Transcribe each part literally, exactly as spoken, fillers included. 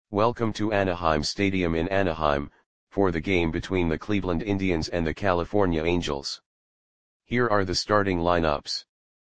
Welcome to Anaheim Stadium in Anaheim, for the game between the Cleveland Indians and the California Angels. Here are the starting lineups.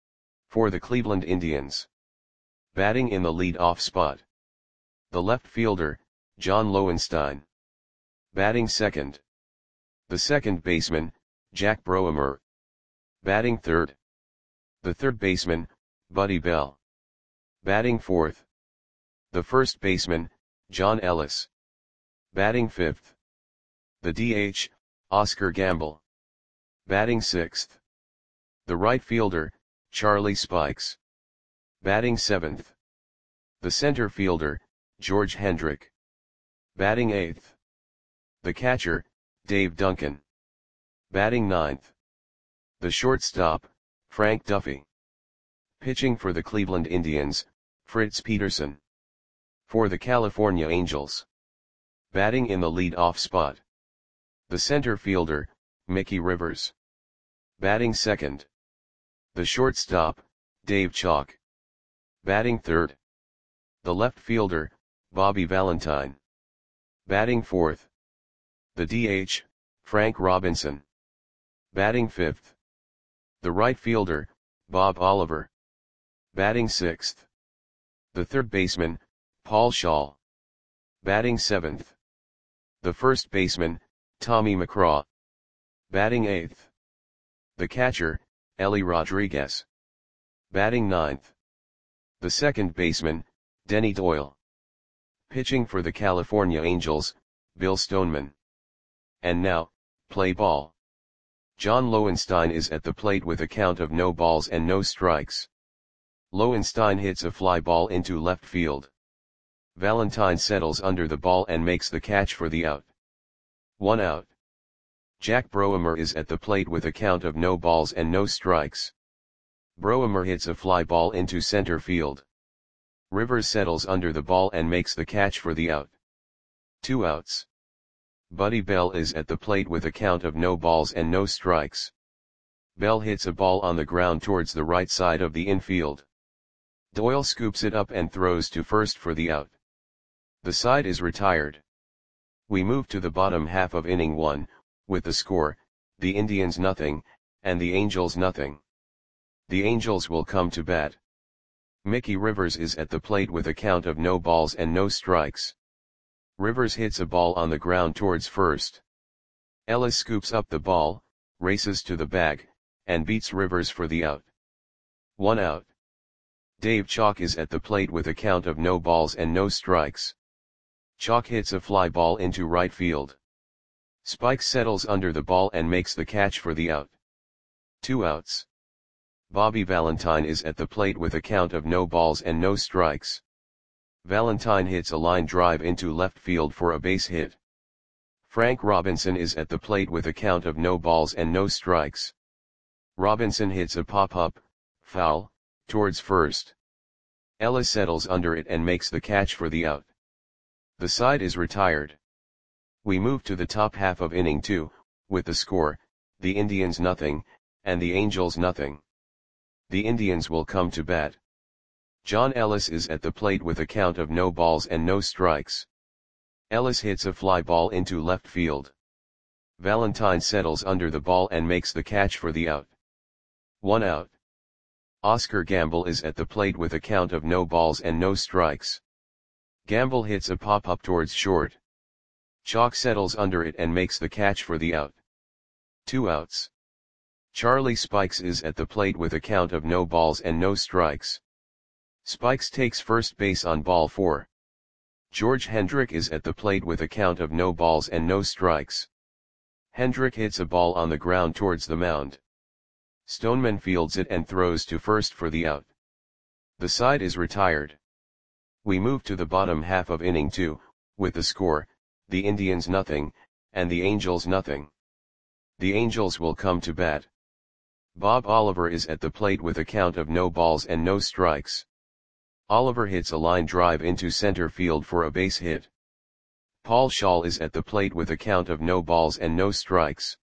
For the Cleveland Indians. Batting in the lead-off spot. The left fielder, John Lowenstein. Batting second. The second baseman, Jack Broemer. Batting third. The third baseman, Buddy Bell. Batting fourth. The first baseman, John Ellis. Batting fifth. The D H, Oscar Gamble. Batting sixth. The right fielder, Charlie Spikes. Batting seventh. The center fielder, George Hendrick. Batting eighth. The catcher, Dave Duncan. Batting ninth. The shortstop, Frank Duffy. Pitching for the Cleveland Indians, Fritz Peterson. For the California Angels. Batting in the lead-off spot. The center fielder, Mickey Rivers. Batting second. The shortstop, Dave Chalk. Batting third. The left fielder, Bobby Valentine. Batting fourth. The D H, Frank Robinson. Batting fifth. The right fielder, Bob Oliver. Batting sixth. The third baseman, Paul Shaw. Batting seventh. The first baseman, Tommy McCraw. Batting eighth. The catcher, Ellie Rodriguez. Batting ninth. The second baseman, Denny Doyle. Pitching for the California Angels, Bill Stoneman. And now, play ball. John Lowenstein is at the plate with a count of no balls and no strikes. Lowenstein hits a fly ball into left field. Valentine settles under the ball and makes the catch for the out. One out. Jack Broemer is at the plate with a count of no balls and no strikes. Broemer hits a fly ball into center field. Rivers settles under the ball and makes the catch for the out. Two outs. Buddy Bell is at the plate with a count of no balls and no strikes. Bell hits a ball on the ground towards the right side of the infield. Doyle scoops it up and throws to first for the out. The side is retired. We move to the bottom half of inning one, with the score, the Indians nothing, and the Angels nothing. The Angels will come to bat. Mickey Rivers is at the plate with a count of no balls and no strikes. Rivers hits a ball on the ground towards first. Ellis scoops up the ball, races to the bag, and beats Rivers for the out. One out. Dave Chalk is at the plate with a count of no balls and no strikes. Chalk hits a fly ball into right field. Spikes settles under the ball and makes the catch for the out. Two outs. Bobby Valentine is at the plate with a count of no balls and no strikes. Valentine hits a line drive into left field for a base hit. Frank Robinson is at the plate with a count of no balls and no strikes. Robinson hits a pop-up, foul, towards first. Ellis settles under it and makes the catch for the out. The side is retired. We move to the top half of inning two, with the score, the Indians nothing, and the Angels nothing. The Indians will come to bat. John Ellis is at the plate with a count of no balls and no strikes. Ellis hits a fly ball into left field. Valentine settles under the ball and makes the catch for the out. One out. Oscar Gamble is at the plate with a count of no balls and no strikes. Gamble hits a pop-up towards short. Chalk settles under it and makes the catch for the out. Two outs. Charlie Spikes is at the plate with a count of no balls and no strikes. Spikes takes first base on ball four. George Hendrick is at the plate with a count of no balls and no strikes. Hendrick hits a ball on the ground towards the mound. Stoneman fields it and throws to first for the out. The side is retired. We move to the bottom half of inning two, with the score, the Indians nothing, and the Angels nothing. The Angels will come to bat. Bob Oliver is at the plate with a count of no balls and no strikes. Oliver hits a line drive into center field for a base hit. Paul Shaw is at the plate with a count of no balls and no strikes.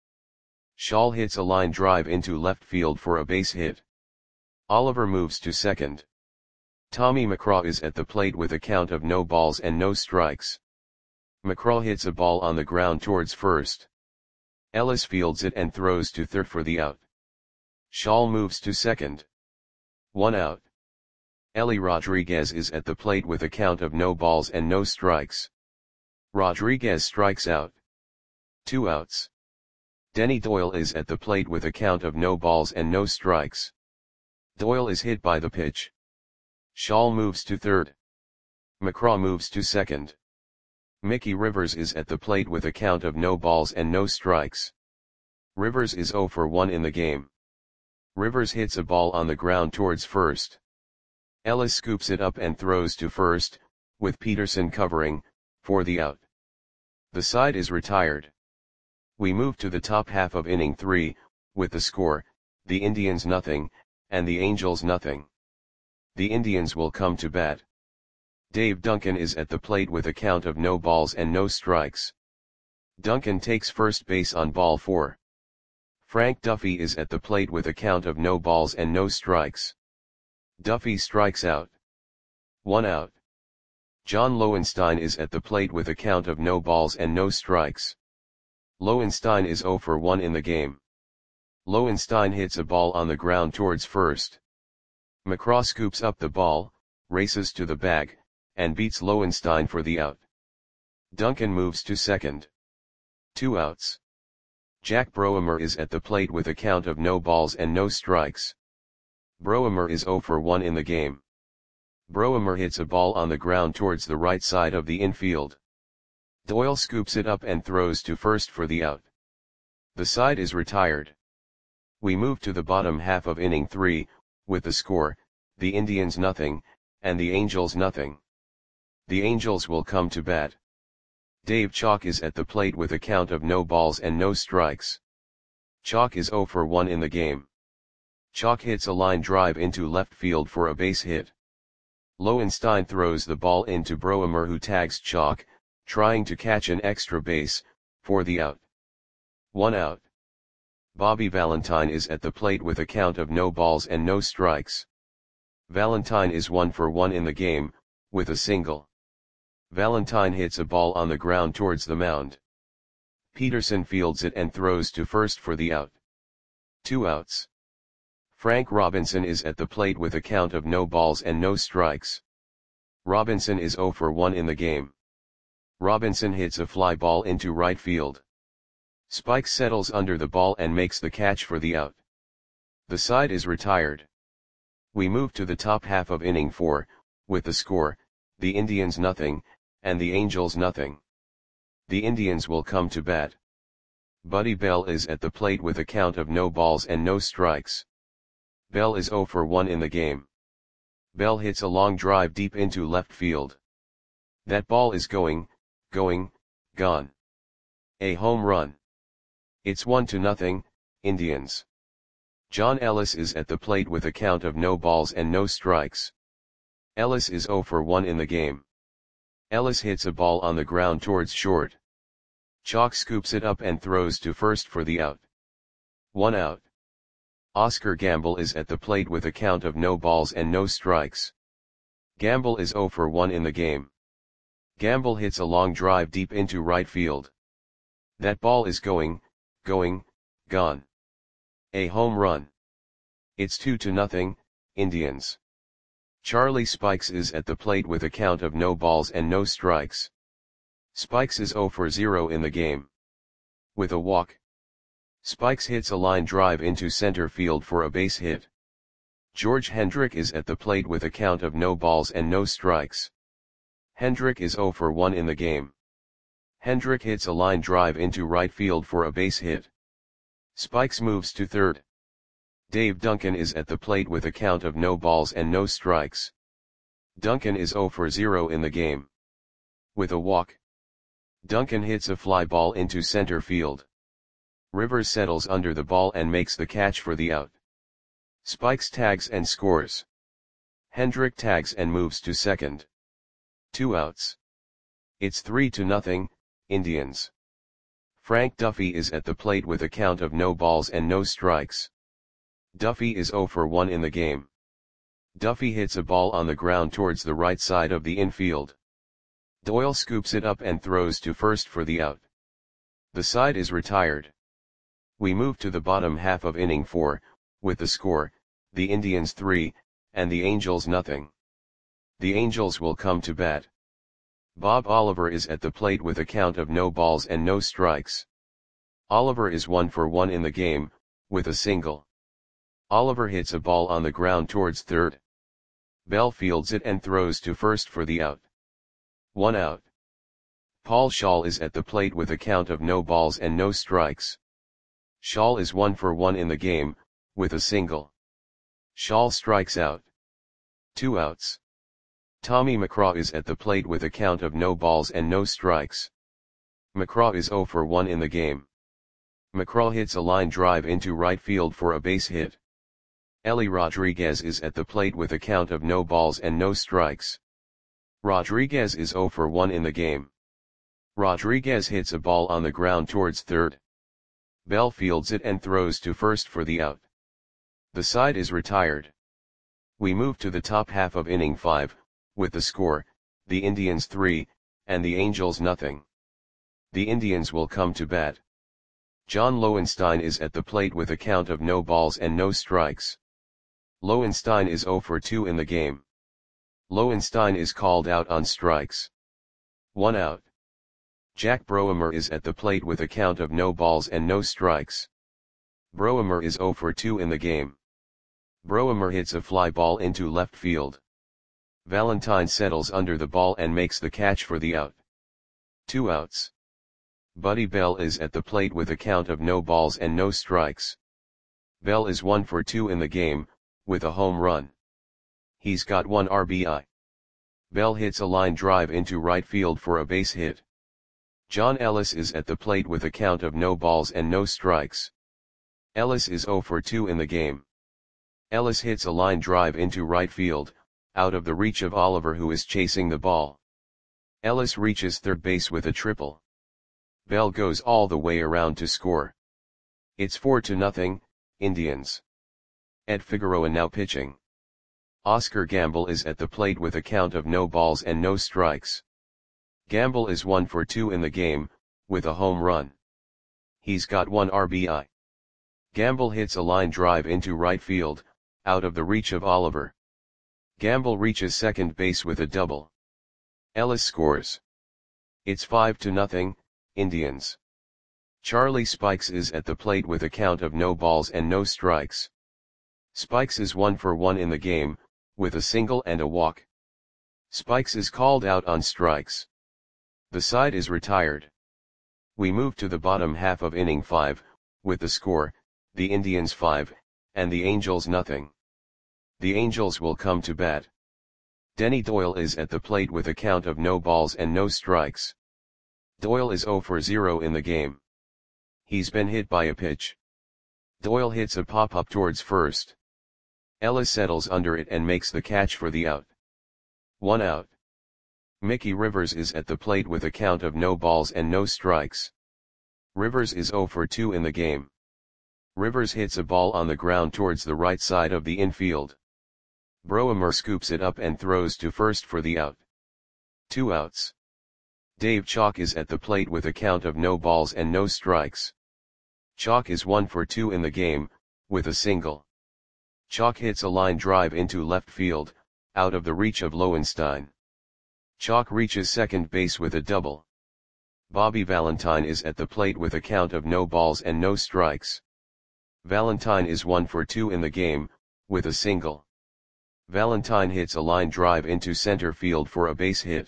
Shaw hits a line drive into left field for a base hit. Oliver moves to second. Tommy McCraw is at the plate with a count of no balls and no strikes. McCraw hits a ball on the ground towards first. Ellis fields it and throws to third for the out. Shaw moves to second. One out. Ellie Rodriguez is at the plate with a count of no balls and no strikes. Rodriguez strikes out. Two outs. Denny Doyle is at the plate with a count of no balls and no strikes. Doyle is hit by the pitch. Shaw moves to third. McCraw moves to second. Mickey Rivers is at the plate with a count of no balls and no strikes. Rivers is oh for one in the game. Rivers hits a ball on the ground towards first. Ellis scoops it up and throws to first, with Peterson covering, for the out. The side is retired. We move to the top half of inning three, with the score, the Indians nothing, and the Angels nothing. The Indians will come to bat. Dave Duncan is at the plate with a count of no balls and no strikes. Duncan takes first base on ball four. Frank Duffy is at the plate with a count of no balls and no strikes. Duffy strikes out. One out. John Lowenstein is at the plate with a count of no balls and no strikes. Lowenstein is oh for one in the game. Lowenstein hits a ball on the ground towards first. McCraw scoops up the ball, races to the bag, and beats Lowenstein for the out. Duncan moves to second. Two outs. Jack Broemer is at the plate with a count of no balls and no strikes. Broemer is oh for one in the game. Broemer hits a ball on the ground towards the right side of the infield. Doyle scoops it up and throws to first for the out. The side is retired. We move to the bottom half of inning three, with the score, the Indians nothing, and the Angels nothing. The Angels will come to bat. Dave Chalk is at the plate with a count of no balls and no strikes. Chalk is oh for one in the game. Chalk hits a line drive into left field for a base hit. Lowenstein throws the ball into Broemer, who tags Chalk, trying to catch an extra base, for the out. One out. Bobby Valentine is at the plate with a count of no balls and no strikes. Valentine is one for one in the game, with a single. Valentine hits a ball on the ground towards the mound. Peterson fields it and throws to first for the out. Two outs. Frank Robinson is at the plate with a count of no balls and no strikes. Robinson is oh for one in the game. Robinson hits a fly ball into right field. Spike settles under the ball and makes the catch for the out. The side is retired. We move to the top half of inning four, with the score, the Indians nothing, and the Angels nothing. The Indians will come to bat. Buddy Bell is at the plate with a count of no balls and no strikes. Bell is oh for one in the game. Bell hits a long drive deep into left field. That ball is going, going, gone. A home run. It's one to nothing, Indians. John Ellis is at the plate with a count of no balls and no strikes. Ellis is oh for one in the game. Ellis hits a ball on the ground towards short. Chalk scoops it up and throws to first for the out. One out. Oscar Gamble is at the plate with a count of no balls and no strikes. Gamble is oh for one in the game. Gamble hits a long drive deep into right field. That ball is going, going, gone. A home run. It's two to nothing, Indians. Charlie Spikes is at the plate with a count of no balls and no strikes. Spikes is oh for zero in the game. With a walk. Spikes hits a line drive into center field for a base hit. George Hendrick is at the plate with a count of no balls and no strikes. Hendrick is oh for one in the game. Hendrick hits a line drive into right field for a base hit. Spikes moves to third. Dave Duncan is at the plate with a count of no balls and no strikes. Duncan is oh for zero in the game. With a walk. Duncan hits a fly ball into center field. Rivers settles under the ball and makes the catch for the out. Spikes tags and scores. Hendrick tags and moves to second. Two outs. It's three to nothing, Indians. Frank Duffy is at the plate with a count of no balls and no strikes. Duffy is oh for one in the game. Duffy hits a ball on the ground towards the right side of the infield. Doyle scoops it up and throws to first for the out. The side is retired. We move to the bottom half of inning four, with the score, the Indians three, and the Angels nothing. The Angels will come to bat. Bob Oliver is at the plate with a count of no balls and no strikes. Oliver is one for one in the game, with a single. Oliver hits a ball on the ground towards third. Bell fields it and throws to first for the out. One out. Paul Shaw is at the plate with a count of no balls and no strikes. Shaw is one for one in the game, with a single. Shaw strikes out. Two outs. Tommy McCraw is at the plate with a count of no balls and no strikes. McCraw is zero for one in the game. McCraw hits a line drive into right field for a base hit. Ellie Rodriguez is at the plate with a count of no balls and no strikes. Rodriguez is zero for one in the game. Rodriguez hits a ball on the ground towards third. Bell fields it and throws to first for the out. The side is retired. We move to the top half of inning five, with the score, the Indians three, and the Angels nothing. The Indians will come to bat. John Lowenstein is at the plate with a count of no balls and no strikes. Lowenstein is zero for two in the game. Lowenstein is called out on strikes. One out. Jack Broemer is at the plate with a count of no balls and no strikes. Broemer is zero for two in the game. Broemer hits a fly ball into left field. Valentine settles under the ball and makes the catch for the out. Two outs. Buddy Bell is at the plate with a count of no balls and no strikes. Bell is one for two in the game, with a home run. He's got one R B I. Bell hits a line drive into right field for a base hit. John Ellis is at the plate with a count of no balls and no strikes. Ellis is zero for two in the game. Ellis hits a line drive into right field, out of the reach of Oliver, who is chasing the ball. Ellis reaches third base with a triple. Bell goes all the way around to score. It's four to nothing, Indians. Ed Figueroa now pitching. Oscar Gamble is at the plate with a count of no balls and no strikes. Gamble is one for two in the game, with a home run. He's got one R B I. Gamble hits a line drive into right field, out of the reach of Oliver. Gamble reaches second base with a double. Ellis scores. It's five to nothing, Indians. Charlie Spikes is at the plate with a count of no balls and no strikes. Spikes is one for one in the game, with a single and a walk. Spikes is called out on strikes. The side is retired. We move to the bottom half of inning five, with the score, the Indians five, and the Angels nothing. The Angels will come to bat. Denny Doyle is at the plate with a count of no balls and no strikes. Doyle is zero for zero in the game. He's been hit by a pitch. Doyle hits a pop-up towards first. Ellis settles under it and makes the catch for the out. One out. Mickey Rivers is at the plate with a count of no balls and no strikes. Rivers is zero for two in the game. Rivers hits a ball on the ground towards the right side of the infield. Broemer scoops it up and throws to first for the out. Two outs. Dave Chalk is at the plate with a count of no balls and no strikes. Chalk is one for two in the game, with a single. Chalk hits a line drive into left field, out of the reach of Lowenstein. Chalk reaches second base with a double. Bobby Valentine is at the plate with a count of no balls and no strikes. Valentine is one for two in the game, with a single. Valentine hits a line drive into center field for a base hit.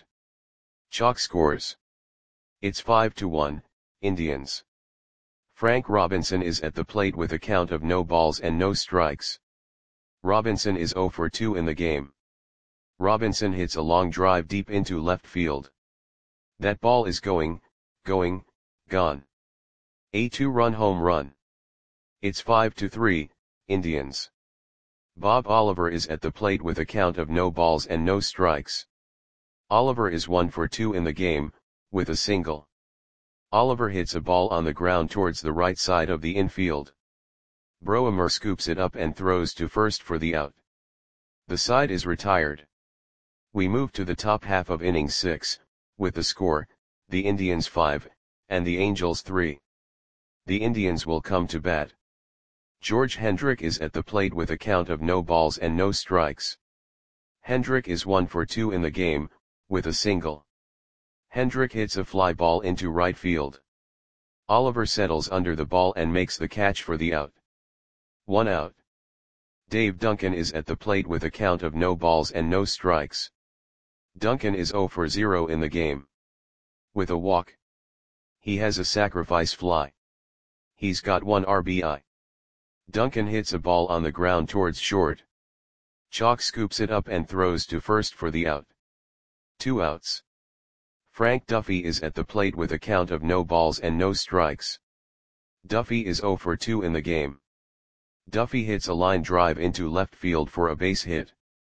Chalk scores. It's five to one, Indians. Frank Robinson is at the plate with a count of no balls and no strikes. Robinson is zero for two in the game. Robinson hits a long drive deep into left field. That ball is going, going, gone. A two-run home run. It's five to three, Indians. Bob Oliver is at the plate with a count of no balls and no strikes. Oliver is one for two in the game, with a single. Oliver hits a ball on the ground towards the right side of the infield. Broemer scoops it up and throws to first for the out. The side is retired. We move to the top half of inning six, with the score, the Indians five, and the Angels three. The Indians will come to bat. George Hendrick is at the plate with a count of no balls and no strikes. Hendrick is one for two in the game, with a single. Hendrick hits a fly ball into right field. Oliver settles under the ball and makes the catch for the out. One out. Dave Duncan is at the plate with a count of no balls and no strikes. Duncan is zero for zero in the game. With a walk. He has a sacrifice fly. He's got one R B I. Duncan hits a ball on the ground towards short. Chalk scoops it up and throws to first for the out. Two outs. Frank Duffy is at the plate with a count of no balls and no strikes. Duffy is zero for two in the game. Duffy hits a line drive into left field for a base hit.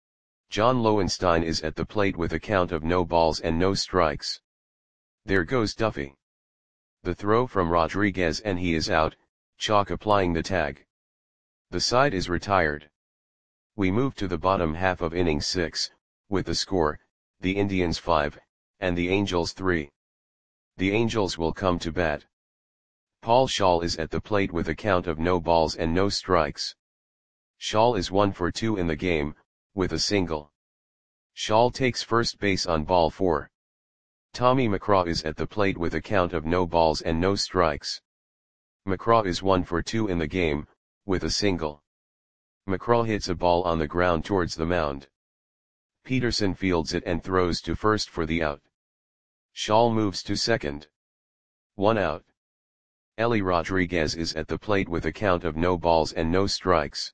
John Lowenstein is at the plate with a count of no balls and no strikes. There goes Duffy. The throw from Rodriguez and he is out, Chalk applying the tag. The side is retired. We move to the bottom half of inning six, with the score, the Indians five, and the Angels three. The Angels will come to bat. Paul Shaw is at the plate with a count of no balls and no strikes. Shaw is one for two in the game, with a single. Shaw takes first base on ball four. Tommy McCraw is at the plate with a count of no balls and no strikes. McCraw is one for two in the game, with a single. McCraw hits a ball on the ground towards the mound. Peterson fields it and throws to first for the out. Shaw moves to second. One out. Ellie Rodriguez is at the plate with a count of no balls and no strikes.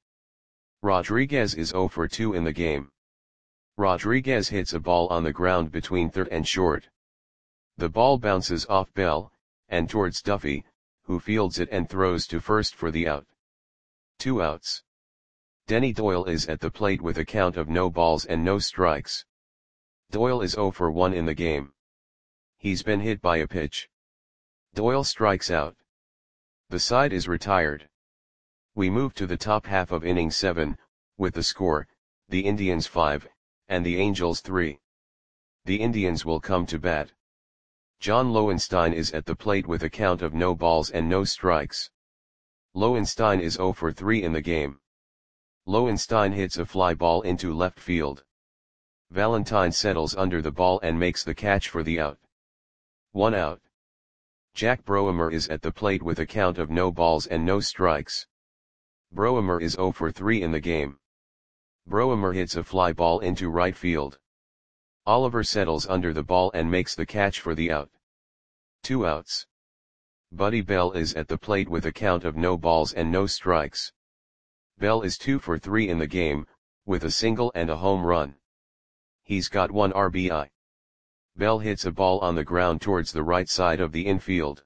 Rodriguez is zero for two in the game. Rodriguez hits a ball on the ground between third and short. The ball bounces off Bell, and towards Duffy, who fields it and throws to first for the out. Two outs. Denny Doyle is at the plate with a count of no balls and no strikes. Doyle is zero for one in the game. He's been hit by a pitch. Doyle strikes out. The side is retired. We move to the top half of inning seven, with the score, the Indians five, and the Angels three. The Indians will come to bat. John Lowenstein is at the plate with a count of no balls and no strikes. Lowenstein is zero for three in the game. Lowenstein hits a fly ball into left field. Valentine settles under the ball and makes the catch for the out. One out. Jack Broemer is at the plate with a count of no balls and no strikes. Broemer is zero for three in the game. Broemer hits a fly ball into right field. Oliver settles under the ball and makes the catch for the out. Two outs. Buddy Bell is at the plate with a count of no balls and no strikes. Bell is two for three in the game, with a single and a home run. He's got one R B I. Bell hits a ball on the ground towards the right side of the infield.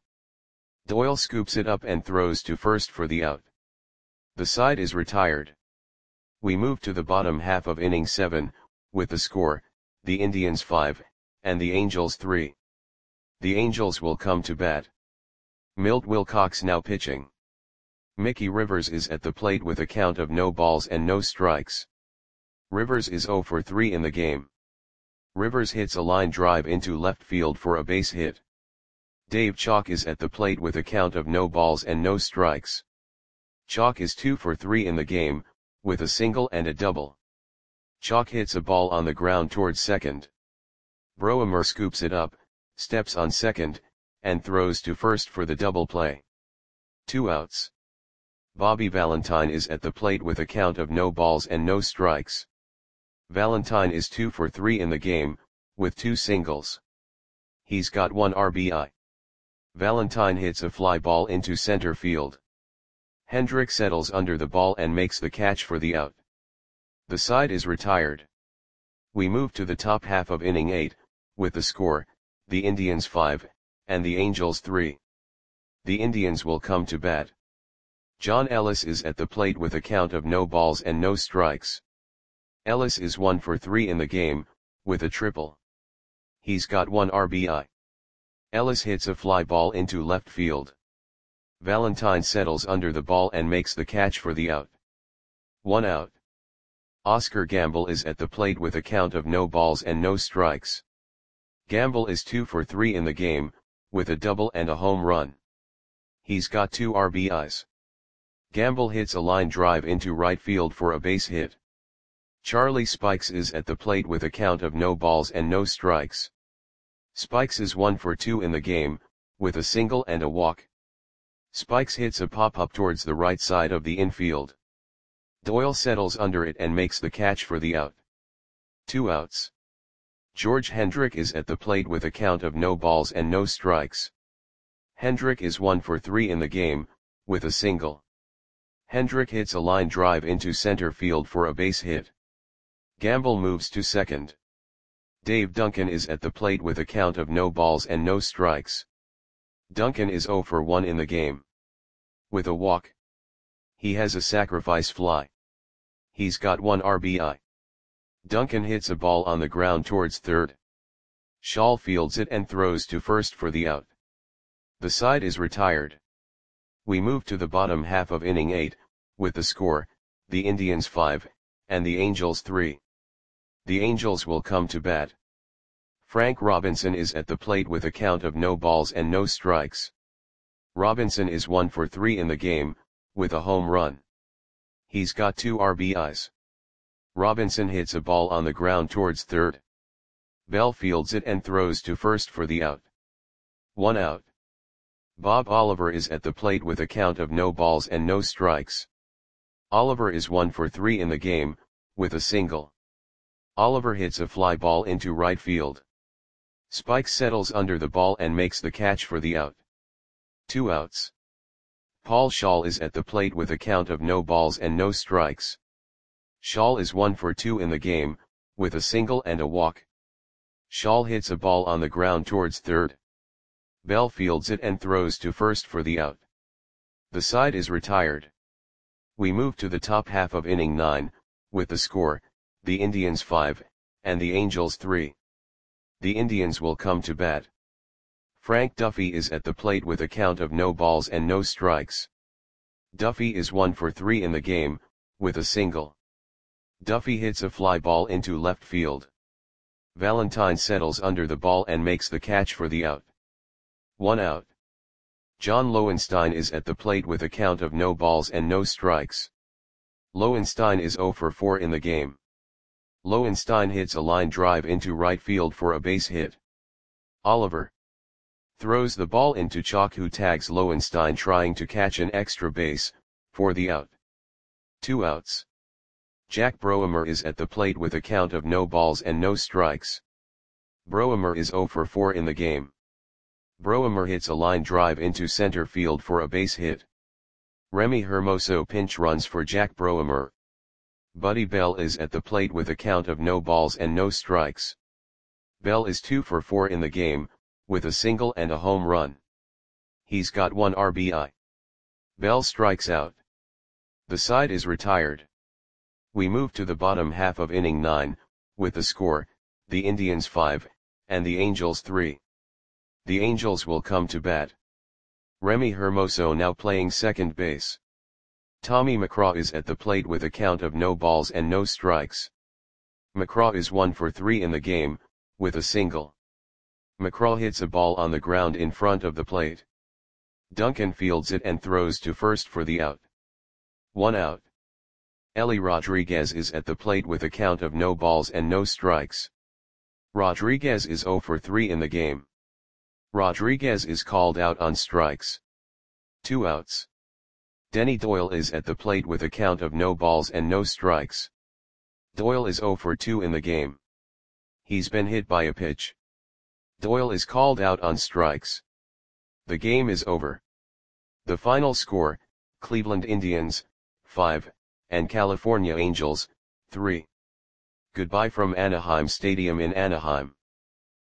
Doyle scoops it up and throws to first for the out. The side is retired. We move to the bottom half of inning seven, with the score, the Indians five, and the Angels three. The Angels will come to bat. Milt Wilcox now pitching. Mickey Rivers is at the plate with a count of no balls and no strikes. Rivers is zero for three in the game. Rivers hits a line drive into left field for a base hit. Dave Chalk is at the plate with a count of no balls and no strikes. Chalk is two for three in the game, with a single and a double. Chalk hits a ball on the ground towards second. Broemer scoops it up, steps on second, and throws to first for the double play. Two outs. Bobby Valentine is at the plate with a count of no balls and no strikes. Valentine is two for three in the game, with two singles. He's got one R B I. Valentine hits a fly ball into center field. Hendrick settles under the ball and makes the catch for the out. The side is retired. We move to the top half of inning eight, with the score, the Indians five, and the Angels three. The Indians will come to bat. John Ellis is at the plate with a count of no balls and no strikes. Ellis is one for three in the game, with a triple. He's got one R B I. Ellis hits a fly ball into left field. Valentine settles under the ball and makes the catch for the out. One out. Oscar Gamble is at the plate with a count of no balls and no strikes. Gamble is two for three in the game, with a double and a home run. He's got two R B Is. Gamble hits a line drive into right field for a base hit. Charlie Spikes is at the plate with a count of no balls and no strikes. Spikes is one for two in the game, with a single and a walk. Spikes hits a pop-up towards the right side of the infield. Doyle settles under it and makes the catch for the out. Two outs. George Hendrick is at the plate with a count of no balls and no strikes. Hendrick is one for three in the game, with a single. Hendrick hits a line drive into center field for a base hit. Gamble moves to second. Dave Duncan is at the plate with a count of no balls and no strikes. Duncan is zero for one in the game. With a walk. He has a sacrifice fly. He's got one R B I. Duncan hits a ball on the ground towards third. Shaw fields it and throws to first for the out. The side is retired. We move to the bottom half of inning eight, with the score, the Indians five, and the Angels three. The Angels will come to bat. Frank Robinson is at the plate with a count of no balls and no strikes. Robinson is one for three in the game, with a home run. He's got two R B Is. Robinson hits a ball on the ground towards third. Bell fields it and throws to first for the out. One out. Bob Oliver is at the plate with a count of no balls and no strikes. Oliver is one for three in the game, with a single. Oliver hits a fly ball into right field. Spike settles under the ball and makes the catch for the out. Two outs. Paul Shaw is at the plate with a count of no balls and no strikes. Shaw is one for two in the game, with a single and a walk. Shaw hits a ball on the ground towards third. Bell fields it and throws to first for the out. The side is retired. We move to the top half of inning nine, with the score, the Indians five, and the Angels three. The Indians will come to bat. Frank Duffy is at the plate with a count of no balls and no strikes. Duffy is one for three in the game, with a single. Duffy hits a fly ball into left field. Valentine settles under the ball and makes the catch for the out. One out. John Lowenstein is at the plate with a count of no balls and no strikes. Lowenstein is zero for four in the game. Lowenstein hits a line drive into right field for a base hit. Oliver throws the ball into Chalk, who tags Lowenstein trying to catch an extra base, for the out. Two outs. Jack Broemer is at the plate with a count of no balls and no strikes. Broemer is zero for four in the game. Broemer hits a line drive into center field for a base hit. Remy Hermoso pinch runs for Jack Broemer. Buddy Bell is at the plate with a count of no balls and no strikes. Bell is two for four in the game, with a single and a home run. He's got one R B I. Bell strikes out. The side is retired. We move to the bottom half of inning nine, with the score, the Indians five, and the Angels three. The Angels will come to bat. Remy Hermoso now playing second base. Tommy McCraw is at the plate with a count of no balls and no strikes. McCraw is one for three in the game, with a single. McCraw hits a ball on the ground in front of the plate. Duncan fields it and throws to first for the out. One out. Ellie Rodriguez is at the plate with a count of no balls and no strikes. Rodriguez is zero for three in the game. Rodriguez is called out on strikes. Two outs. Denny Doyle is at the plate with a count of no balls and no strikes. Doyle is zero for two in the game. He's been hit by a pitch. Doyle is called out on strikes. The game is over. The final score, Cleveland Indians, five, and California Angels, three. Goodbye from Anaheim Stadium in Anaheim.